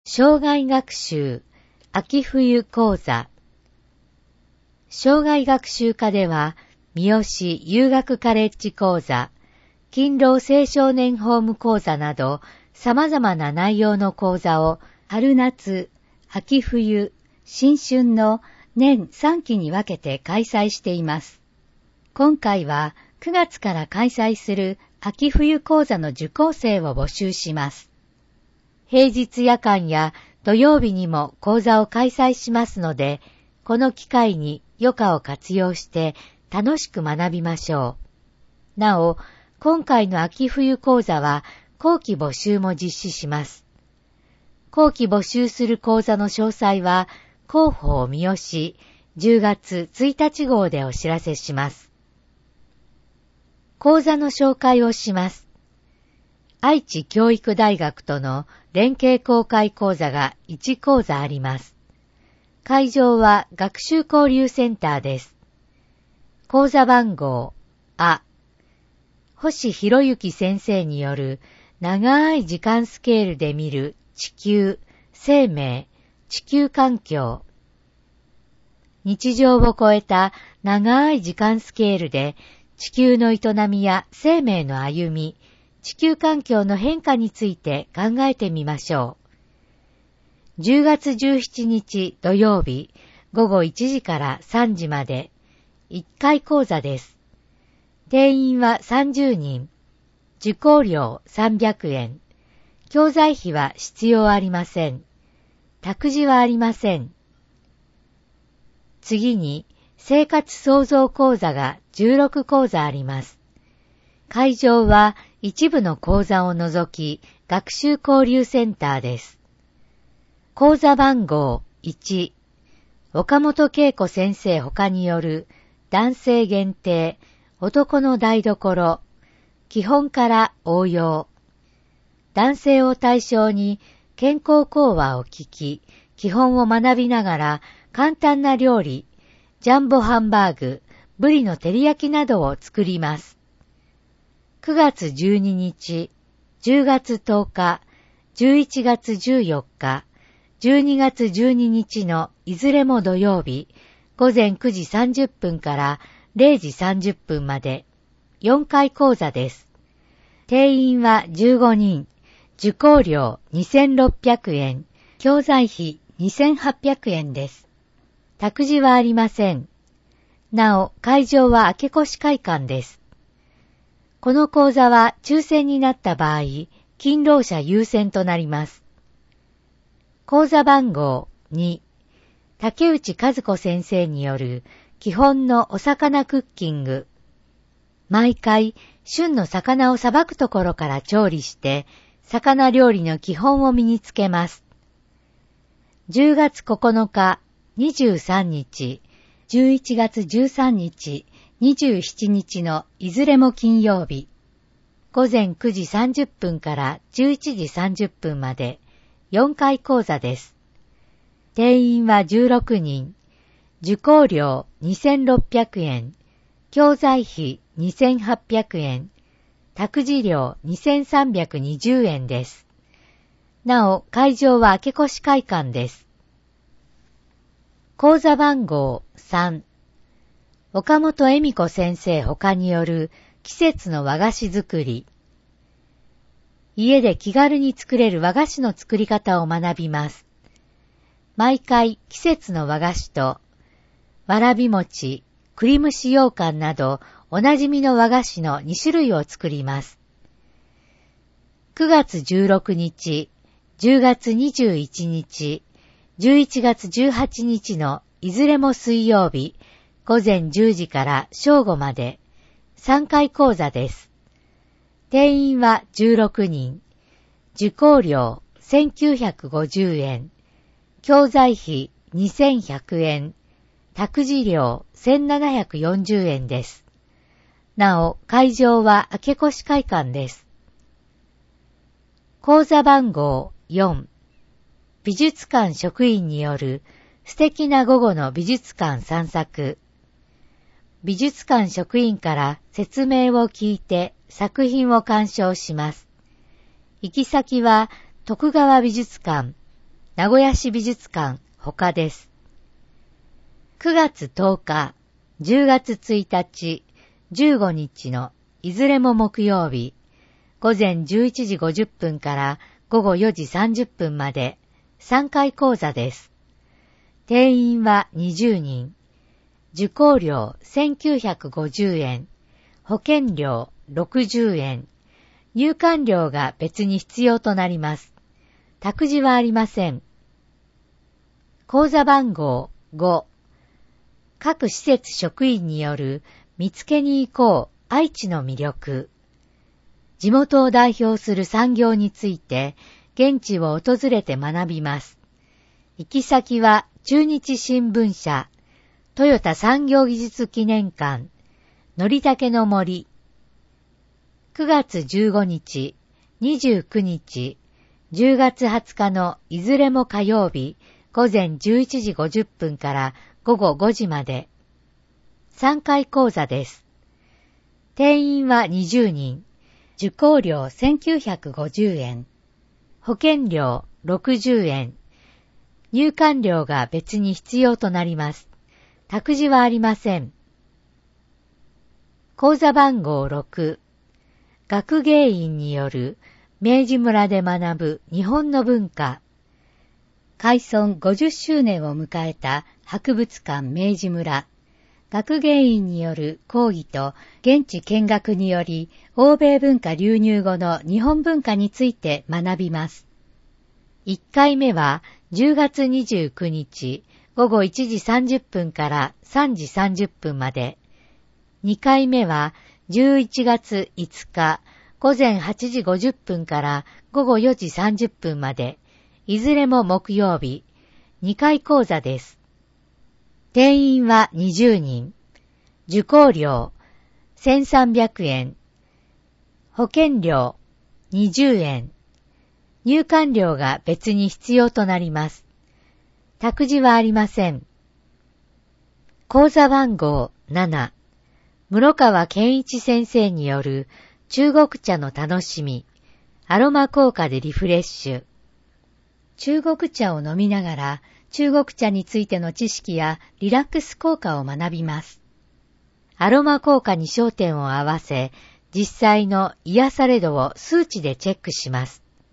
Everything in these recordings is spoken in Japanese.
生涯学習秋冬講座。生涯学習科では、三好遊学カレッジ講座、勤労青少年ホーム講座など、様々な内容の講座を春夏、秋冬、新春の年3期に分けて開催しています。今回は9月から開催する秋冬講座の受講生を募集します。平日夜間や土曜日にも講座を開催しますので、この機会に余暇を活用して楽しく学びましょう。なお、今回の秋冬講座は後期募集も実施します。後期募集する講座の詳細は広報三好10月1日号でお知らせします。講座の紹介をします。愛知教育大学との連携公開講座が1講座あります。会場は学習交流センターです。講座番号星博之先生による長い時間スケールで見る地球、生命、地球環境。日常を超えた長い時間スケールで地球の営みや生命の歩み、地球環境の変化について考えてみましょう。10月17日土曜日午後1時から3時まで1回講座です。定員は30人。受講料300円。教材費は必要ありません。託児はありません。次に生活創造講座が16講座あります。会場は一部の講座を除き学習交流センターです。講座番号1、岡本恵子先生他による男性限定、男の台所、基本から応用。男性を対象に健康講話を聞き、基本を学びながら簡単な料理、ジャンボハンバーグ、ブリの照り焼きなどを作ります。9月12日、10月10日、11月14日、12月12日のいずれも土曜日、午前9時30分から0時30分まで4回講座です。定員は15人、受講料2600円、教材費2800円です。託児はありません。なお、会場は明越会館です。この講座は抽選になった場合、勤労者優先となります。講座番号2、竹内和子先生による基本のお魚クッキング。毎回、旬の魚をさばくところから調理して、魚料理の基本を身につけます。10月9日、23日、11月13日、27日のいずれも金曜日、午前9時30分から11時30分まで4回講座です。定員は16人、受講料2600円、教材費2800円、託児料2320円です。なお、会場は明越会館です。講座番号3、岡本恵美子先生他による季節の和菓子作り。家で気軽に作れる和菓子の作り方を学びます。毎回季節の和菓子と、わらび餅、栗蒸し羊羹などおなじみの和菓子の2種類を作ります。9月16日、10月21日、11月18日のいずれも水曜日、午前10時から正午まで3回講座です。定員は16人、受講料1950円、教材費2100円、託児料1740円です。なお、会場は明越会館です。講座番号4、美術館職員による素敵な午後の美術館散策。美術館職員から説明を聞いて作品を鑑賞します。行き先は徳川美術館、 名古屋市美術館他です。9月10日、10月1日、15日のいずれも木曜日、午前11時50分から午後4時30分まで3回講座です。定員は20人。受講料1950円、保険料60円、入館料が別に必要となります。託児はありません。講座番号5、各施設職員による見つけに行こう愛知の魅力。地元を代表する産業について現地を訪れて学びます。行き先は中日新聞社、トヨタ産業技術記念館、のりたけの森。9月15日、29日、10月20日のいずれも火曜日、午前11時50分から午後5時まで。3回講座です。定員は20人。受講料1950円。保険料60円。入館料が別に必要となります。託児はありません。講座番号6、学芸員による明治村で学ぶ日本の文化。開村50周年を迎えた博物館明治村。学芸員による講義と現地見学により欧米文化流入後の日本文化について学びます。1回目は10月29日午後1時30分から3時30分まで。2回目は11月5日午前8時50分から午後4時30分まで。いずれも木曜日。2回講座です。定員は20人。受講料1300円。保険料20円。入館料が別に必要となります。託児はありません。講座番号7、室川健一先生による中国茶の楽しみ、アロマ効果でリフレッシュ。中国茶を飲みながら中国茶についての知識やリラックス効果を学びます。アロマ効果に焦点を合わせ、実際の癒され度を数値でチェックします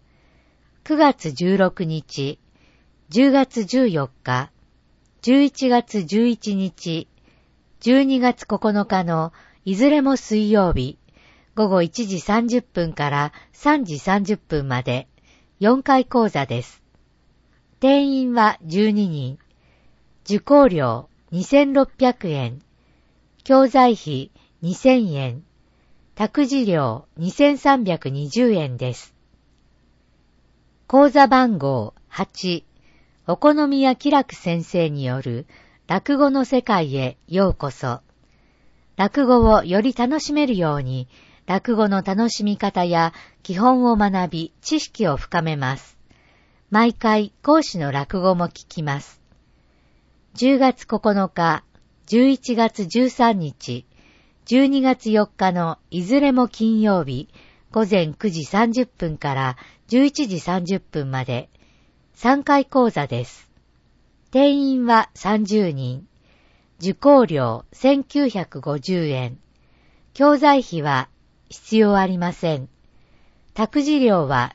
。9月16日、10月14日、11月11日、12月9日のいずれも水曜日、午後1時30分から3時30分まで4回講座です。定員は12人。受講料2600円。教材費2000円。託児料2320円です。講座番号8、お好みや気楽先生による落語の世界へようこそ。落語をより楽しめるように、落語の楽しみ方や基本を学び、知識を深めます。毎回講師の落語も聞きます。10月9日、11月13日、12月4日のいずれも金曜日、午前9時30分から11時30分まで3回講座です。定員は30人。受講料1950円。教材費は必要ありません。託児料は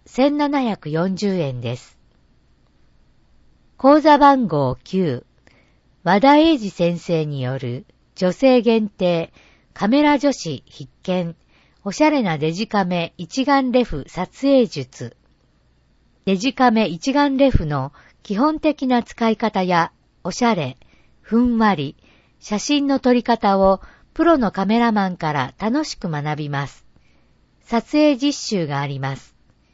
1740円です。講座番号9、和田英二先生による女性限定カメラ女子必見おしゃれなデジカメ一眼レフ撮影術。デジカメ一眼レフの基本的な使い方やおしゃれ、ふんわり、写真の撮り方をプロのカメラマンから楽しく学びます。撮影実習があります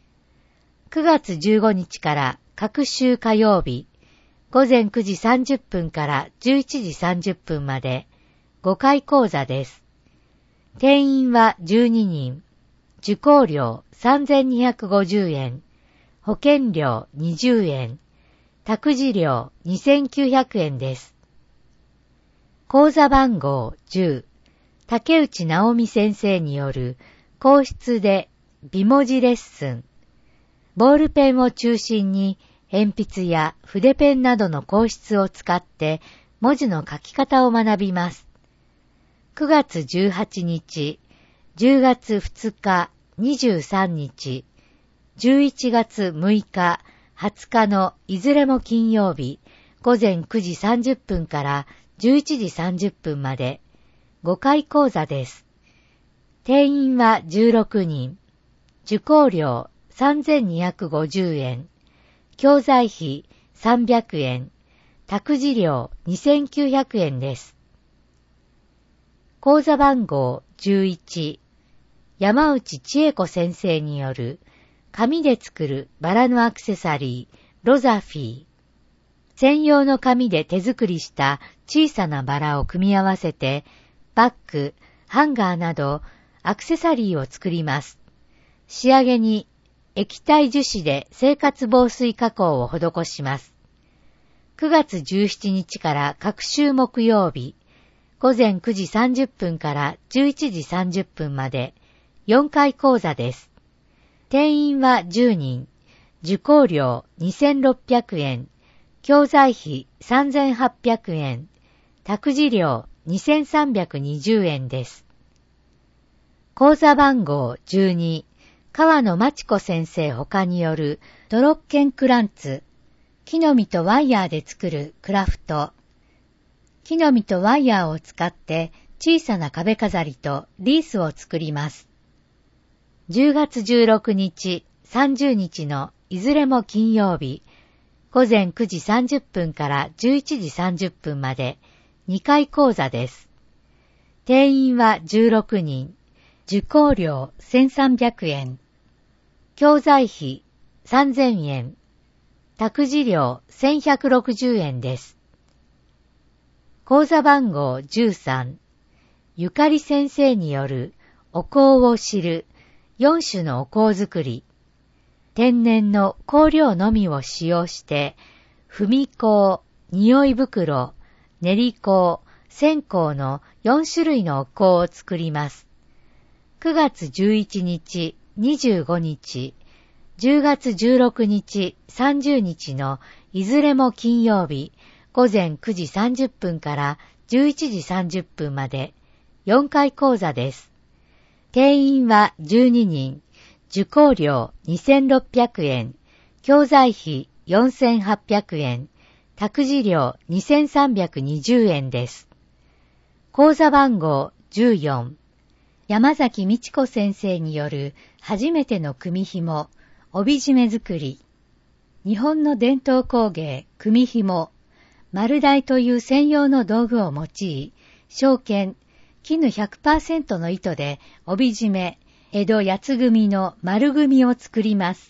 。9月15日から各週火曜日、午前9時30分から11時30分まで5回講座です。定員は12人。受講料3250円。保険料20円。託児料2900円です。講座番号10、竹内直美先生による硬筆で美文字レッスン。ボールペンを中心に鉛筆や筆ペンなどの硬質を使って文字の書き方を学びます。9月18日、10月2日、23日、11月6日、20日のいずれも金曜日、午前9時30分から11時30分まで5回講座です。定員は16人。受講料3250円。教材費300円。託児料2900円です。講座番号11。山内千恵子先生による紙で作るバラのアクセサリー、ロザフィー。専用の紙で手作りした小さなバラを組み合わせて、バッグ、ハンガーなどアクセサリーを作ります。仕上げに液体樹脂で生活防水加工を施します。9月17日から各週木曜日、午前9時30分から11時30分まで4回講座です。定員は10人、受講料2600円、教材費3800円、託児料2320円です。講座番号12、川野真知子先生他によるドロッケンクランツ、木の実とワイヤーで作るクラフト。木の実とワイヤーを使って小さな壁飾りとリースを作ります。10月16日、30日のいずれも金曜日、午前9時30分から11時30分まで2回講座です。定員は16人、受講料1300円、教材費3000円、託児料1160円です。講座番号13、ゆかり先生によるお香を知る4種のお香作り。天然の香料のみを使用して、踏香、匂い袋、練り香、線香の4種類のお香を作ります。9月11日、25日、10月16日、30日のいずれも金曜日、午前9時30分から11時30分まで4回講座です。定員は12人、受講料2600円、教材費4800円、託児料2320円です。講座番号14、山崎美智子先生による初めての組紐、帯締め作り。日本の伝統工芸、組紐、丸台という専用の道具を用い、正絹、絹 100% の糸で帯締め、江戸八つ組の丸組を作ります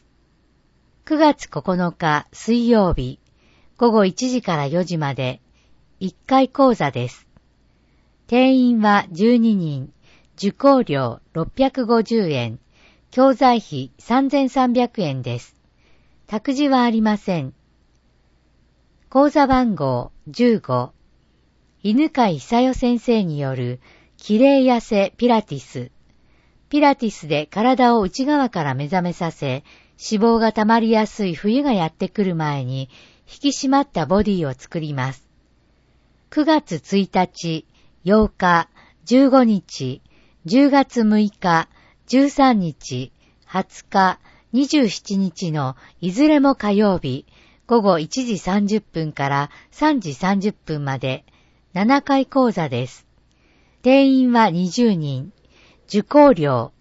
。9月9日水曜日、午後1時から4時まで1回講座です。定員は12人、受講料650円、教材費3300円です。託児はありません。講座番号15、犬飼久代先生によるきれい痩せピラティス。ピラティスで体を内側から目覚めさせ、脂肪が溜まりやすい冬がやってくる前に引き締まったボディを作ります。9月1日、8日、15日、10月6日、13日、20日、27日のいずれも火曜日、午後1時30分から3時30分まで7回講座です。定員は20人、受講料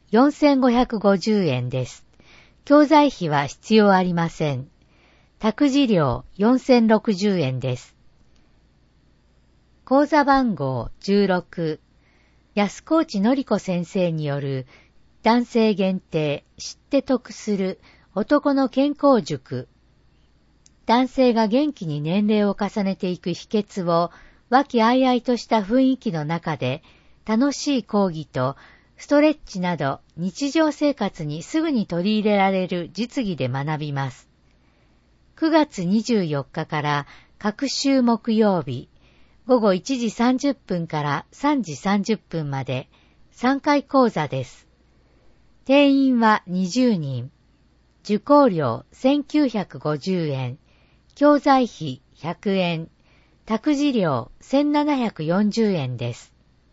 4550円です。教材費は必要ありません。託児料4060円です。講座番号16、安河内のり子先生による男性限定知って得する男の健康塾。男性が元気に年齢を重ねていく秘訣を和気あいあいとした雰囲気の中で楽しい講義とストレッチなど日常生活にすぐに取り入れられる実技で学びます。9月24日から各週木曜日、午後1時30分から3時30分まで3回講座です。定員は20人、受講料1950円、 教材費100円、託児料1740円です。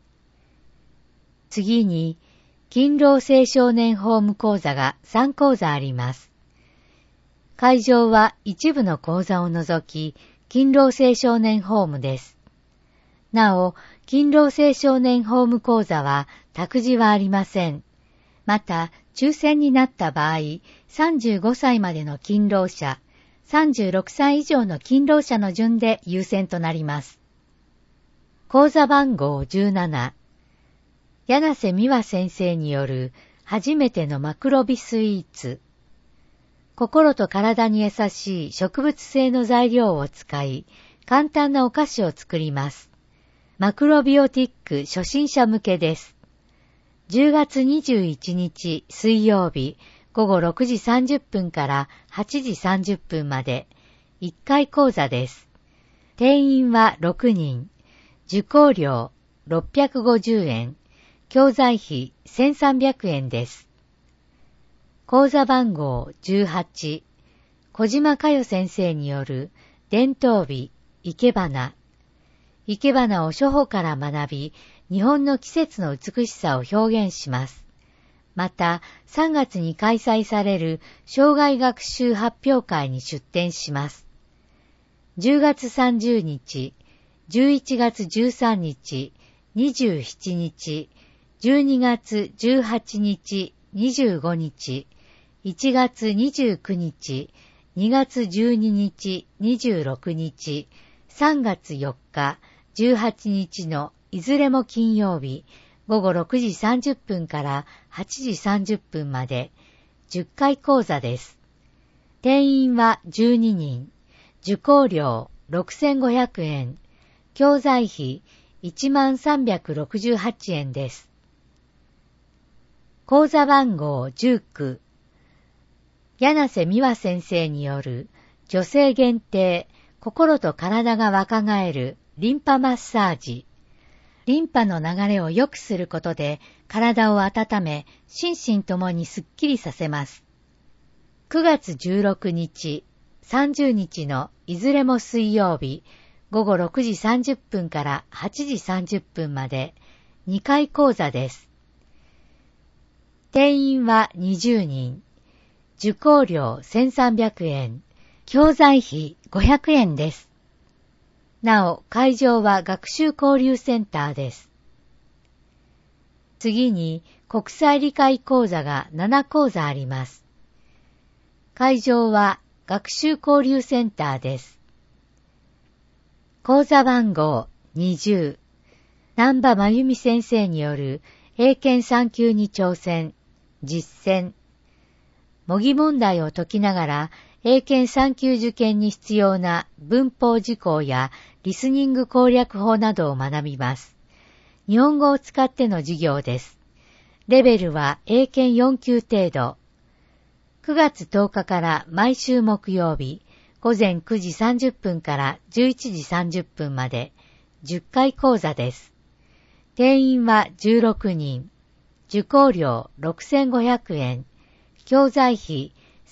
次に、勤労青少年ホーム講座が3講座あります。会場は一部の講座を除き、勤労青少年ホームです。なお、勤労青少年ホーム講座は託児はありません。また、抽選になった場合、35歳までの勤労者、36歳以上の勤労者の順で優先となります。講座番号17、柳瀬美和先生による初めてのマクロビスイーツ。心と体に優しい植物性の材料を使い、簡単なお菓子を作ります。マクロビオティック初心者向けです。10月21日水曜日午後6時30分から8時30分まで1回講座です。定員は6人。受講料650円。教材費1300円です。講座番号18、小島佳代先生による伝統美、生け花。生け花を初歩から学び、日本の季節の美しさを表現します。また、3月に開催される生涯学習発表会に出展します。10月30日、11月13日、27日、12月18日、25日、1月29日、2月12日、26日、3月4日、18日のいずれも金曜日、午後6時30分から8時30分まで10回講座です。定員は12人、受講料6500円、教材費1368円です。講座番号19、柳瀬美和先生による女性限定心と体が若返るリンパマッサージ。リンパの流れを良くすることで体を温め、心身ともにすっきりさせます。9月16日、30日のいずれも水曜日、午後6時30分から8時30分まで2回講座です。定員は20人。受講料1300円。教材費500円です。なお、会場は学習交流センターです。次に、国際理解講座が7講座あります。会場は学習交流センターです。講座番号20、南波真由美先生による英検3級に挑戦、実践。模擬問題を解きながら、英検3級受験に必要な文法事項やリスニング攻略法などを学びます。日本語を使っての授業です。レベルは英検4級程度。9月10日から毎週木曜日、午前9時30分から11時30分まで10回講座です。定員は16人。受講料6500円。教材費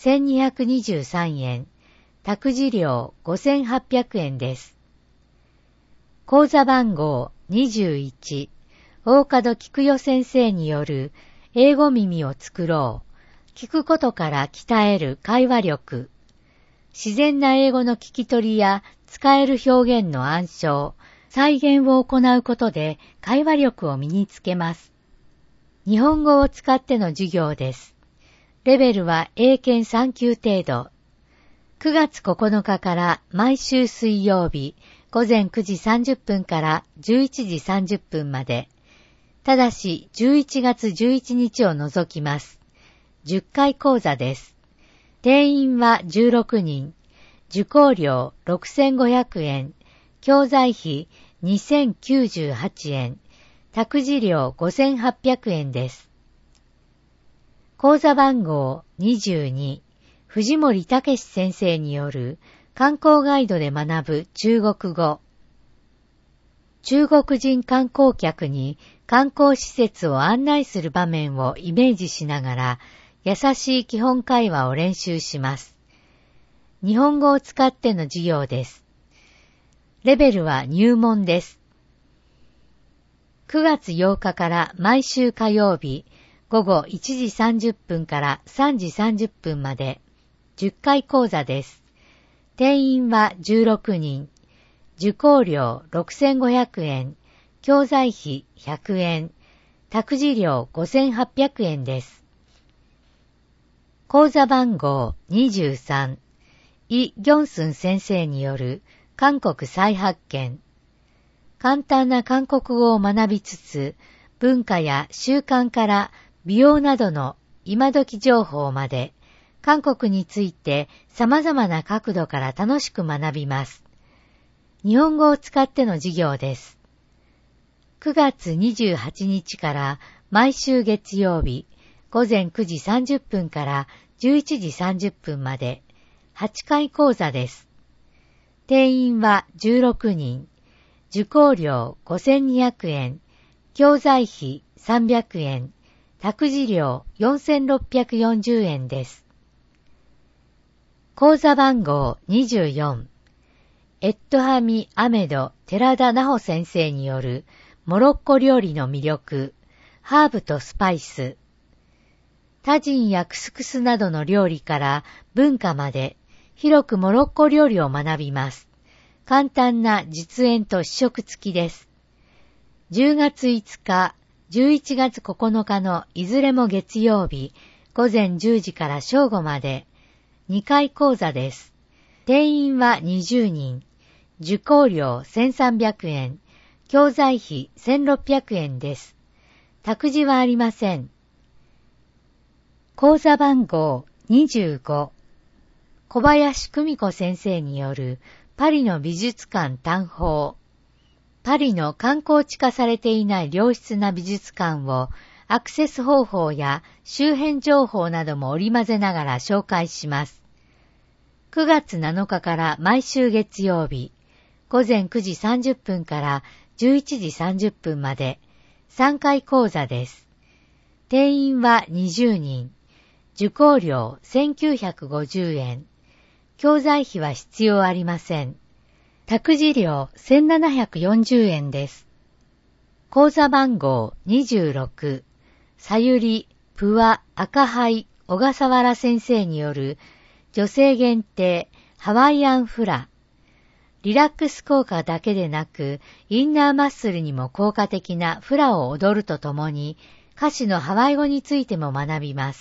1223円。託児料5800円です。講座番号21、大門菊代先生による英語耳を作ろう。聞くことから鍛える会話力。自然な英語の聞き取りや使える表現の暗唱、再現を行うことで会話力を身につけます。日本語を使っての授業です。レベルは英検3級程度。9月9日から毎週水曜日、午前9時30分から11時30分まで。ただし11月11日を除きます。10回講座です。定員は16人。受講料6500円。教材費2098円。託児料5800円です。講座番号22、藤森武史先生による観光ガイドで学ぶ中国語。中国人観光客に観光施設を案内する場面をイメージしながら、優しい基本会話を練習します。 日本語を使っての授業です。レベルは入門です。9月8日から毎週火曜日午後1時30分から3時30分まで10回講座です。定員は16人。受講料6500円。教材費100円。託児料5800円です。講座番号23。イ・ギョンスン先生による韓国再発見。簡単な韓国語を学びつつ、文化や習慣から美容などの今時情報まで、韓国について様々な角度から楽しく学びます。日本語を使っての授業です。9月28日から毎週月曜日午前9時30分から11時30分まで8回講座です。定員は16人。受講料5200円。教材費300円。託児料4640円です。講座番号24。エットハミ・アメド・寺田奈穂先生によるモロッコ料理の魅力、ハーブとスパイス。タジンやクスクスなどの料理から文化まで広くモロッコ料理を学びます。簡単な実演と試食付きです。10月5日、11月9日のいずれも月曜日、午前10時から正午まで、2回講座です。定員は20人。受講料1300円。教材費1600円です。託児はありません。講座番号25。小林久美子先生によるパリの美術館探訪。パリの観光地化されていない良質な美術館をアクセス方法や周辺情報なども織り交ぜながら紹介します。9月7日から毎週月曜日、午前9時30分から11時30分まで3回講座です。定員は20人。受講料1950円。教材費は必要ありません。託児料1740円です。講座番号26。さゆり、ぷわ、赤灰、小笠原先生による女性限定ハワイアンフラ。リラックス効果だけでなく、インナーマッスルにも効果的なフラを踊るとともに、歌詞のハワイ語についても学びます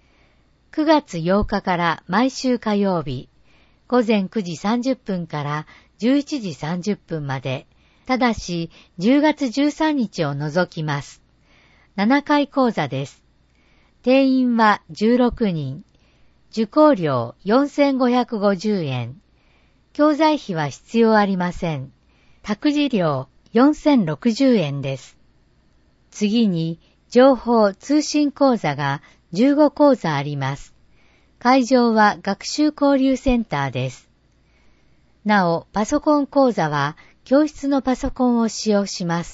。9月8日から毎週火曜日、午前9時30分から11時30分まで、ただし10月13日を除きます。7回講座です。定員は16人。受講料4550円。教材費は必要ありません。託児料4060円です。次に、情報通信講座が15講座あります。会場は学習交流センターです。なお、パソコン講座は教室のパソコンを使用します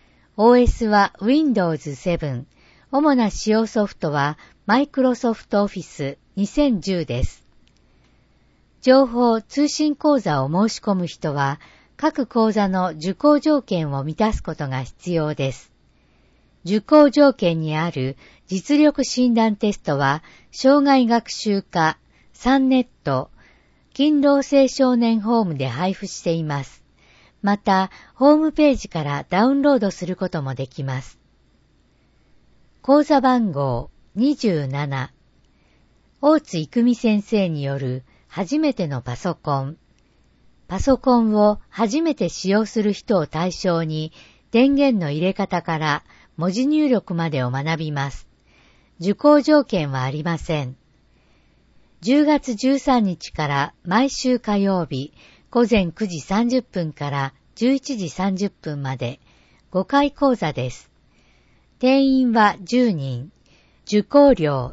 。OS は Windows 7。主な使用ソフトは Microsoft Office 2010です。情報通信講座を申し込む人は、各講座の受講条件を満たすことが必要です。受講条件にある実力診断テストは、障害学習課、サンネット、勤労青少年ホームで配布しています。また、ホームページからダウンロードすることもできます。講座番号27。大津育美先生による初めてのパソコン。パソコンを初めて使用する人を対象に、電源の入れ方から文字入力までを学びます。受講条件はありません。10月13日から毎週火曜日、午前9時30分から11時30分まで5回講座です。定員は10人。受講料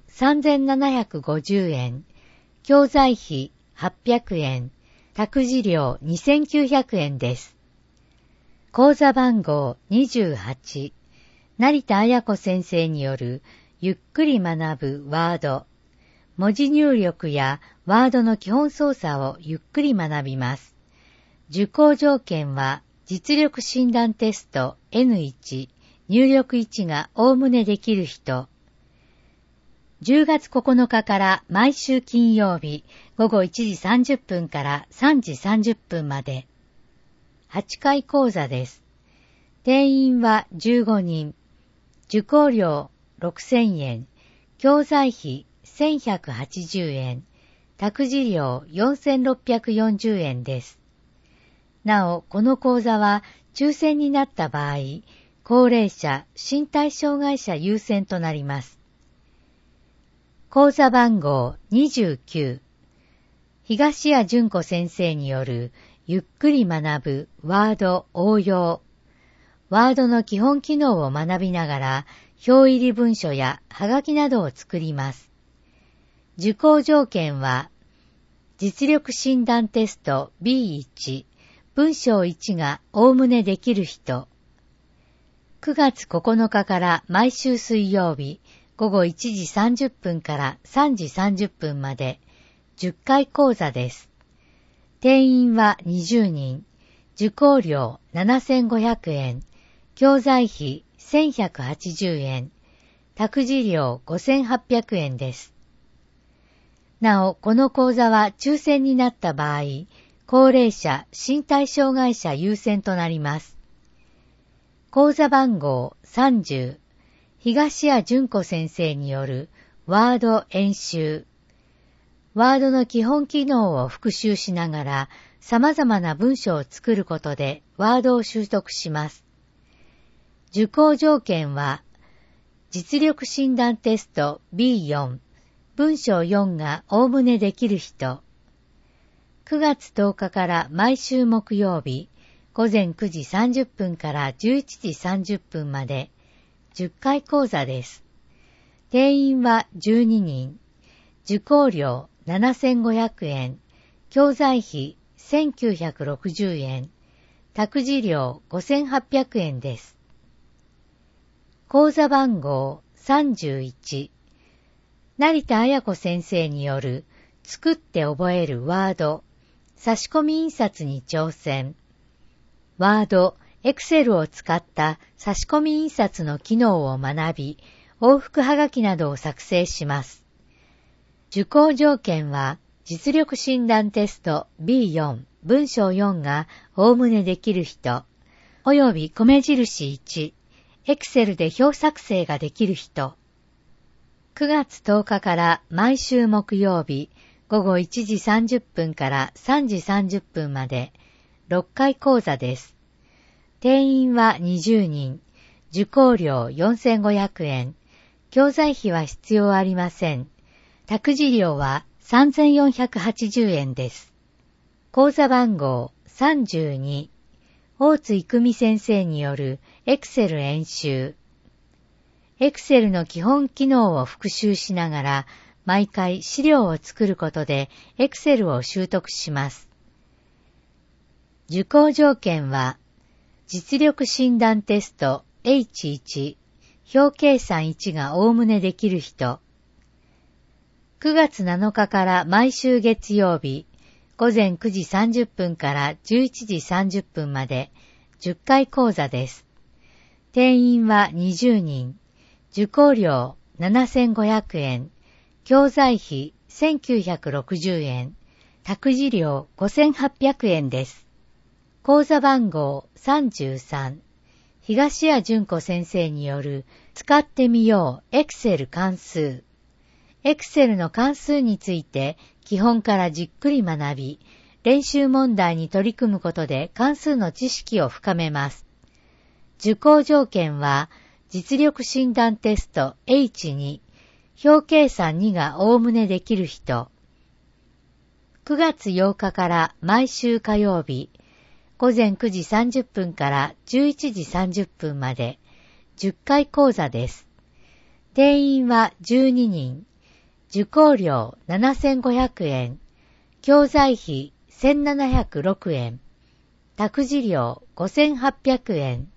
3750円。教材費800円。託児料2900円です。講座番号28。成田彩子先生によるゆっくり学ぶワード。 文字入力やワードの基本操作をゆっくり学びます。受講条件は、実力診断テスト N1、入力1がおおむねできる人。10月9日から毎週金曜日午後1時30分から3時30分まで。8回講座です。定員は15人。受講料6000円。教材費1180円。託児料4640円です。なお、この講座は抽選になった場合、高齢者、身体障害者優先となります。講座番号29。東谷純子先生によるゆっくり学ぶワード応用。ワードの基本機能を学びながら、表入り文書やはがきなどを作ります。受講条件は、実力診断テスト B1、文章1がおおむねできる人。9月9日から毎週水曜日、午後1時30分から3時30分まで10回講座です。定員は20人、受講料7500円、教材費1180円、託児料5800円です。なお、この講座は抽選になった場合、高齢者、身体障害者優先となります。講座番号30。東谷純子先生によるワード演習。ワードの基本機能を復習しながら様々な文章を作ることでワードを習得します。受講条件は、実力診断テスト B4、文章4がおおむねできる人。9月10日から毎週木曜日、午前9時30分から11時30分まで、10回講座です。定員は12人。受講料7500円。教材費1960円。託児料5800円です。講座番号31。成田彩子先生による作って覚えるワード。差し込み印刷に挑戦。ワード、エクセルを使った差し込み印刷の機能を学び、往復はがきなどを作成します。受講条件は、実力診断テスト B4、文章4がおおむねできる人、および米印1、エクセルで表作成ができる人。9月10日から毎週木曜日、午後1時30分から3時30分まで、6回講座です。定員は20人、受講料4500円、教材費は必要ありません。託児料は3480円です。講座番号32、大津育美先生によるエクセル演習。エクセルの基本機能を復習しながら、毎回資料を作ることでエクセルを習得します。受講条件は、実力診断テスト H1、表計算1がおおむねできる人。9月7日から毎週月曜日、午前9時30分から11時30分まで10回講座です。定員は20人、受講料7500円、教材費1960円、託児料5800円です。講座番号33、東谷純子先生による使ってみようエクセル関数。エクセルの関数について基本からじっくり学び、練習問題に取り組むことで関数の知識を深めます。受講条件は、実力診断テスト H2、表計算2がおおむねできる人。9月8日から毎週火曜日、午前9時30分から11時30分まで10回講座です。定員は12人、受講料7500円、教材費1706円、託児料5800円。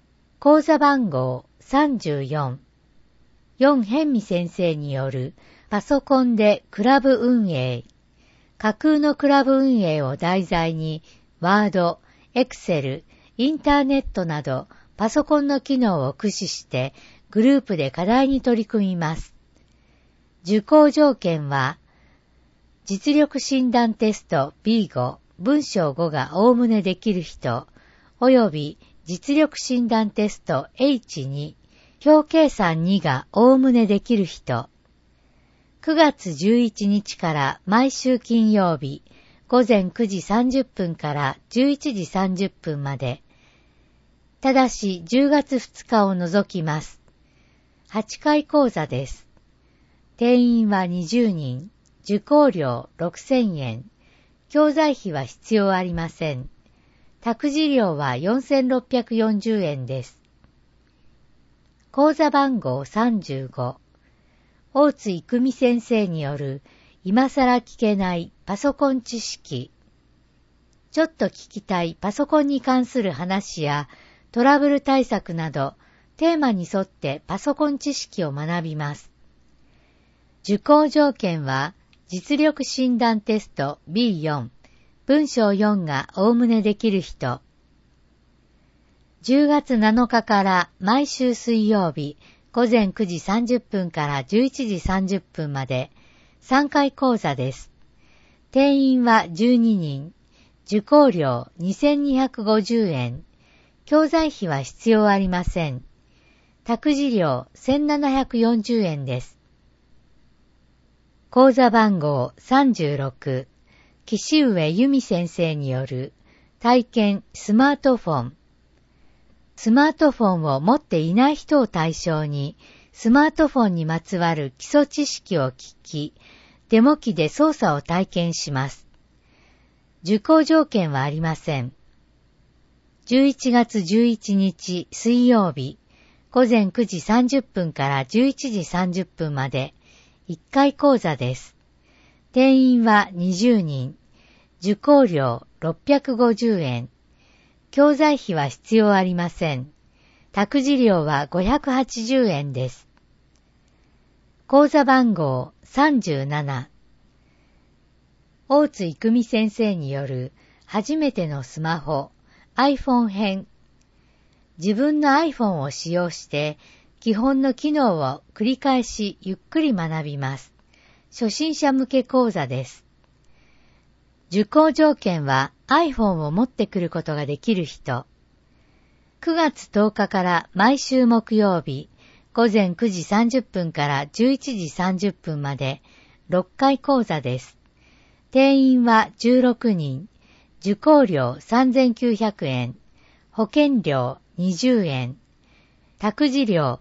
講座番号34、四辺美先生によるパソコンでクラブ運営。架空のクラブ運営を題材に、ワード、エクセル、インターネットなどパソコンの機能を駆使してグループで課題に取り組みます。受講条件は、実力診断テスト B5、文章5がおおむねできる人、および実力診断テスト H2、表計算2がおおむねできる人。9月11日から毎週金曜日、午前9時30分から11時30分まで。ただし10月2日を除きます。8回講座です。定員は20人、受講料6000円。教材費は必要ありません。託児料は4640円です。講座番号35。大津郁美先生による今更聞けないパソコン知識。ちょっと聞きたいパソコンに関する話やトラブル対策などテーマに沿ってパソコン知識を学びます。受講条件は実力診断テスト B4、文章4がおおむねできる人。10月7日から毎週水曜日、午前9時30分から11時30分まで3回講座です。定員は12人、受講料2250円。教材費は必要ありません。託児料1740円です。講座番号36、岸上由美先生による体験スマートフォン。スマートフォンを持っていない人を対象に、スマートフォンにまつわる基礎知識を聞き、デモ機で操作を体験します。受講条件はありません。11月11日水曜日、午前9時30分から11時30分まで1回講座です。定員は20人、受講料650円。教材費は必要ありません。託児料は580円です。講座番号37。大津郁美先生による初めてのスマホ iPhone 編。自分の iPhone を使用して基本の機能を繰り返しゆっくり学びます。初心者向け講座です。受講条件は iPhone を持ってくることができる人。9月10日から毎週木曜日、午前9時30分から11時30分まで6回講座です。定員は16人、受講料3900円、保険料20円、託児料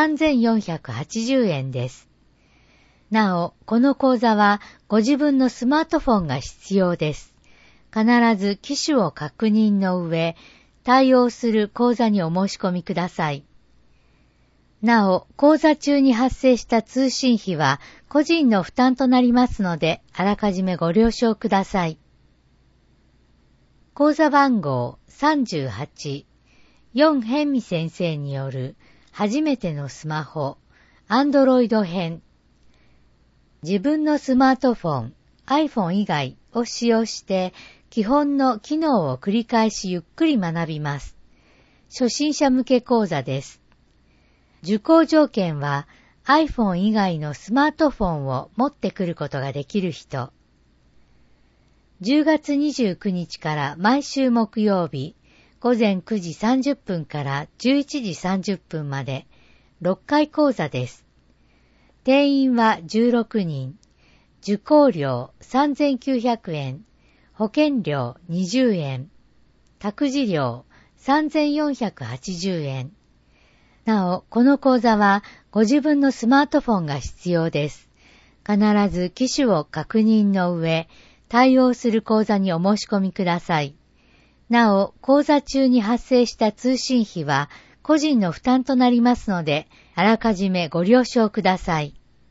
3480円です。なお、この講座はご自分のスマートフォンが必要です。必ず機種を確認の上、対応する講座にお申し込みください。なお、講座中に発生した通信費は個人の負担となりますので、あらかじめご了承ください。講座番号38、ヨン・ヘンミ先生による初めてのスマホ、Android 編。自分のスマートフォン、iPhone 以外を使用して基本の機能を繰り返しゆっくり学びます。初心者向け講座です。受講条件は iPhone 以外のスマートフォンを持ってくることができる人。10月29日から毎週木曜日、午前9時30分から11時30分まで6回講座です。定員は16人、受講料3900円、保険料20円、託児料3480円。なお、この講座はご自分のスマートフォンが必要です。必ず機種を確認の上、対応する講座にお申し込みください。なお、講座中に発生した通信費は個人の負担となりますので、あらかじめご了承ください。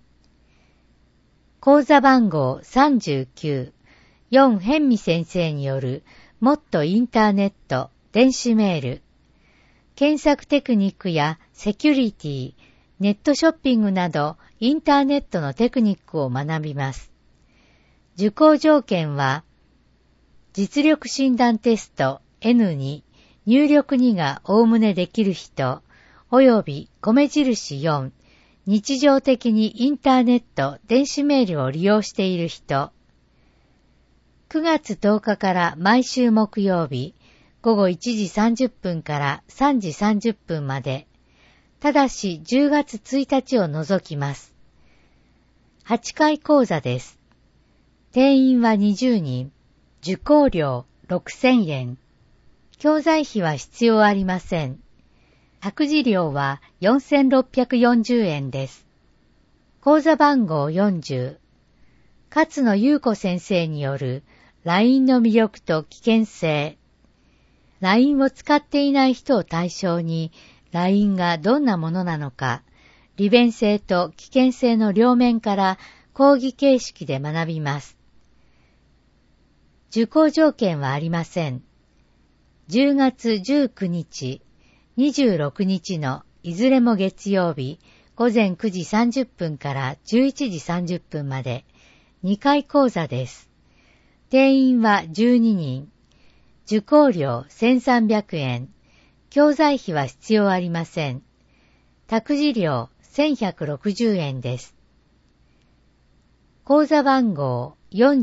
講座番号39、ヨン・ヘンミ先生によるもっとインターネット、電子メール。検索テクニックやセキュリティ、 ネットショッピングなどインターネットのテクニックを学びます。受講条件は、実力診断テスト N2、入力2がおおむねできる人、および米印4、日常的にインターネット、電子メールを利用している人。9月10日から毎週木曜日、午後1時30分から3時30分まで、ただし10月1日を除きます。8回講座です。定員は20人、受講料6000円。教材費は必要ありません。託児料は4640円です。講座番号40、勝野優子先生による LINE の魅力と危険性。LINE を使っていない人を対象に LINE がどんなものなのか、利便性と危険性の両面から講義形式で学びます。受講条件はありません。10月19日、26日のいずれも月曜日、午前9時30分から11時30分まで2回講座です。定員は12人。受講料1300円。教材費は必要ありません。託児料1160円です。講座番号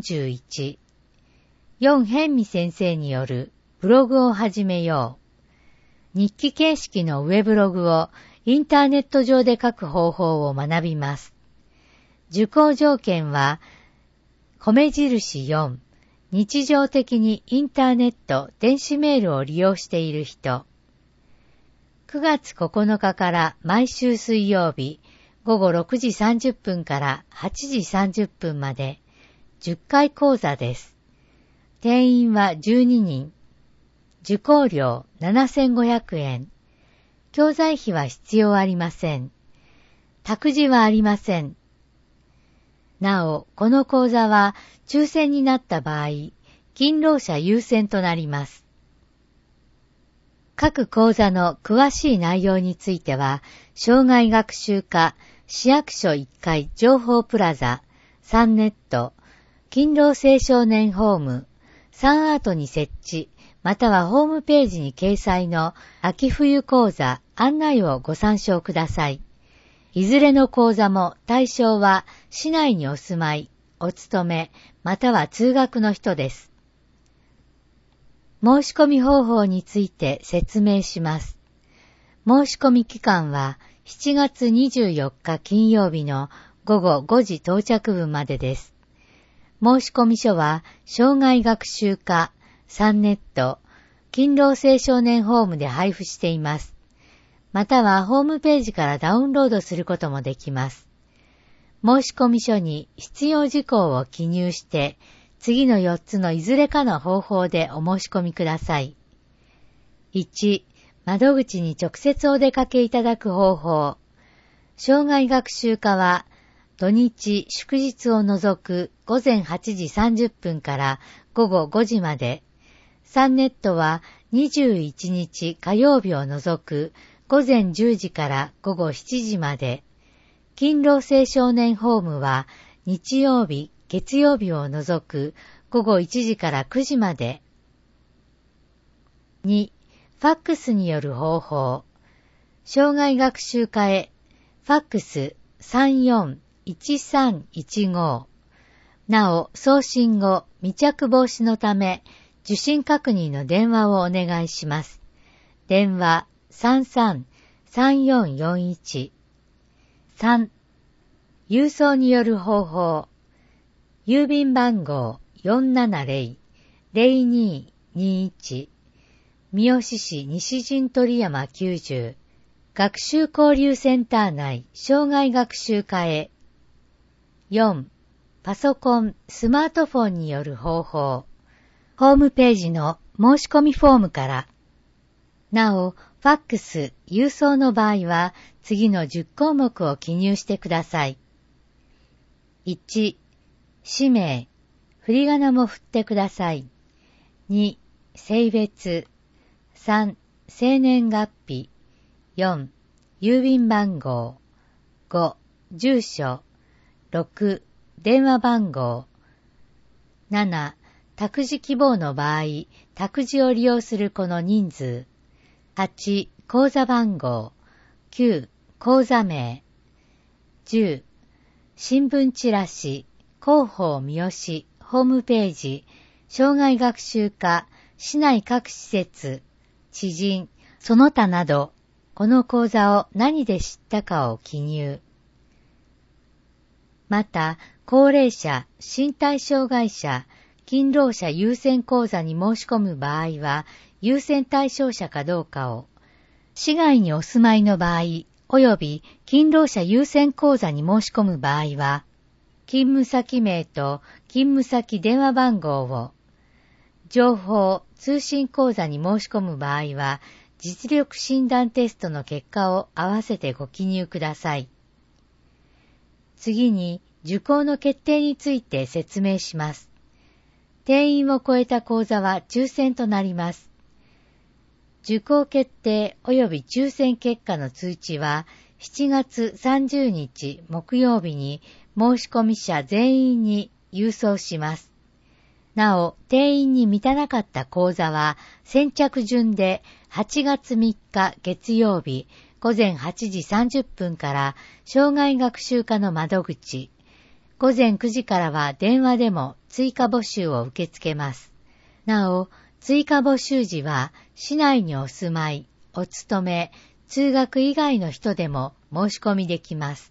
41。4辺美先生によるブログを始めよう。日記形式のウェブログをインターネット上で書く方法を学びます。受講条件は、米印4、日常的にインターネット、電子メールを利用している人。9月9日から毎週水曜日、午後6時30分から8時30分まで10回講座です。定員は12人。受講料7500円。教材費は必要ありません。託児はありません。なお、この講座は抽選になった場合、勤労者優先となります。各講座の詳しい内容については、障害学習課市役所1階情報プラザ、サンネット、勤労青少年ホーム、サンアートに設置、またはホームページに掲載の秋冬講座案内をご参照ください。いずれの講座も対象は市内にお住まい、お勤め、または通学の人です。申し込み方法について説明します。申し込み期間は7月24日金曜日の午後5時到着分までです。申し込み書は障害学習課サンネット、勤労青少年ホームで配布しています。またはホームページからダウンロードすることもできます。申し込み書に必要事項を記入して、次の4つのいずれかの方法でお申し込みください。1、窓口に直接お出かけいただく方法。障害学習課は、土日祝日を除く午前8時30分から午後5時まで、サンネットは21日火曜日を除く午前10時から午後7時まで、勤労青少年ホームは日曜日、月曜日を除く午後1時から9時まで。2、ファックスによる方法。障害学習課へ、ファックス341315。なお、送信後、未着防止のため、受信確認の電話をお願いします。電話33-3441。3、郵送による方法。郵便番号470-0221。三好市西陣鳥山90。学習交流センター内障害学習課へ。4、パソコン、スマートフォンによる方法。ホームページの申し込みフォームから。なお、ファックス、郵送の場合は、次の10項目を記入してください。1、氏名、振り仮名も振ってください。2、性別。3、生年月日。4、郵便番号。 5、住所。6、電話番号。7、託児希望の場合、託児を利用する子の人数。8、口座番号。9、口座名。10、新聞チラシ、広報三好、ホームページ、障害学習課、市内各施設、知人、その他など、この口座を何で知ったかを記入。また、高齢者、身体障害者、勤労者優先口座に申し込む場合は、優先対象者かどうかを、市外にお住まいの場合、及び勤労者優先口座に申し込む場合は、勤務先名と勤務先電話番号を、情報通信口座に申し込む場合は、実力診断テストの結果を合わせてご記入ください。次に、受講の決定について説明します。定員を超えた講座は抽選となります。受講決定及び抽選結果の通知は、7月30日木曜日に申し込み者全員に郵送します。なお、定員に満たなかった講座は、先着順で8月3日月曜日午前8時30分から障害学習課の窓口、午前9時からは電話でも追加募集を受け付けます。なお、追加募集時は、市内にお住まい、お勤め、通学以外の人でも申し込みできます。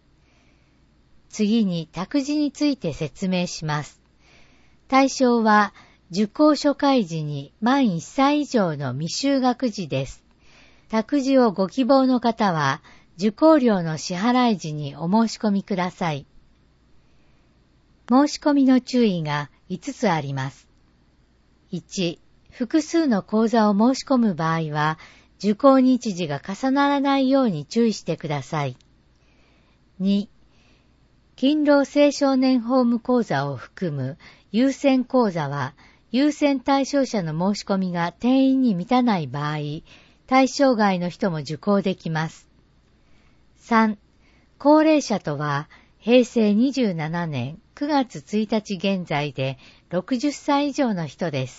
次に、託児について説明します。対象は、受講初回時に満1歳以上の未就学児です。託児をご希望の方は、受講料の支払い時にお申し込みください。申し込みの注意が5つあります。1、複数の講座を申し込む場合は、受講日時が重ならないように注意してください。2、勤労青少年ホーム講座を含む優先講座は、優先対象者の申し込みが定員に満たない場合、対象外の人も受講できます。3、高齢者とは、平成27年9月1日現在で60歳以上の人です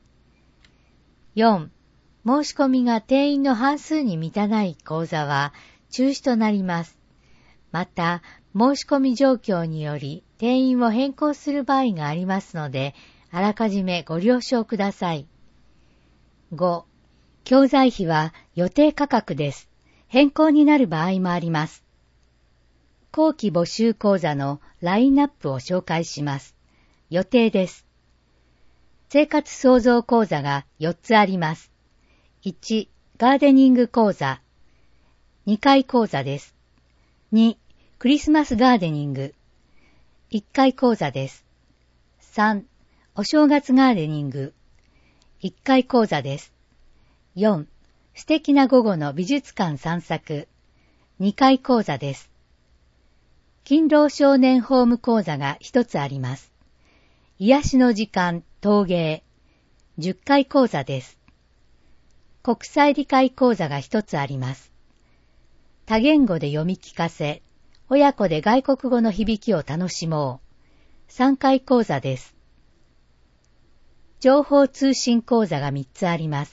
。4、申し込みが定員の半数に満たない講座は中止となります。また、申し込み状況により定員を変更する場合がありますので、あらかじめご了承ください。5、教材費は予定価格です。変更になる場合もあります。後期募集講座のラインナップを紹介します。予定です。生活創造講座が4つあります。1、ガーデニング講座。2回講座です。2、クリスマスガーデニング。1回講座です。3、お正月ガーデニング。1回講座です。4、素敵な午後の美術館散策。2回講座です。勤労少年ホーム講座が1つあります。癒しの時間、陶芸。10回講座です。国際理解講座が1つあります。多言語で読み聞かせ、親子で外国語の響きを楽しもう。3回講座です。情報通信講座が3つあります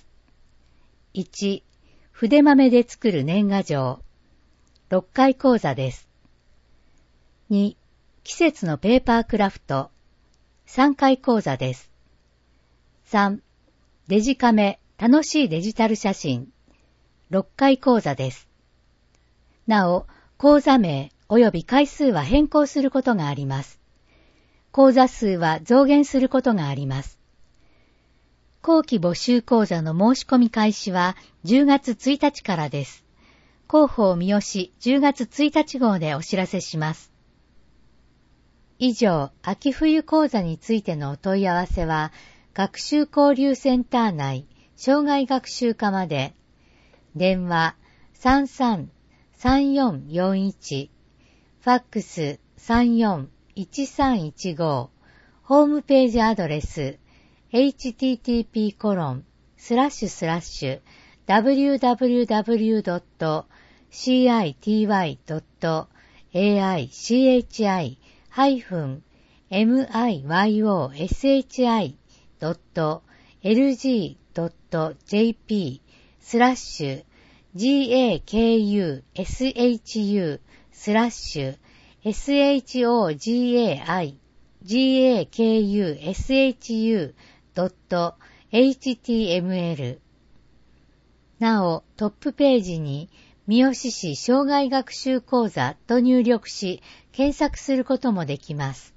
。1、筆豆で作る年賀状。6回講座です。2、季節のペーパークラフト。3回講座です。3、デジカメ、楽しいデジタル写真。6回講座です。なお、講座名及び回数は変更することがあります。講座数は増減することがあります。後期募集講座の申し込み開始は10月1日からです。広報三好10月1日号でお知らせします。以上、秋冬講座についてのお問い合わせは、学習交流センター内、障害学習課まで、電話33-3441、ファックス34-1315、ホームページアドレス、http://www.shokagaku shiity.aishijakushu.html。 なお、トップページに三好市生涯学習講座と入力し、検索することもできます。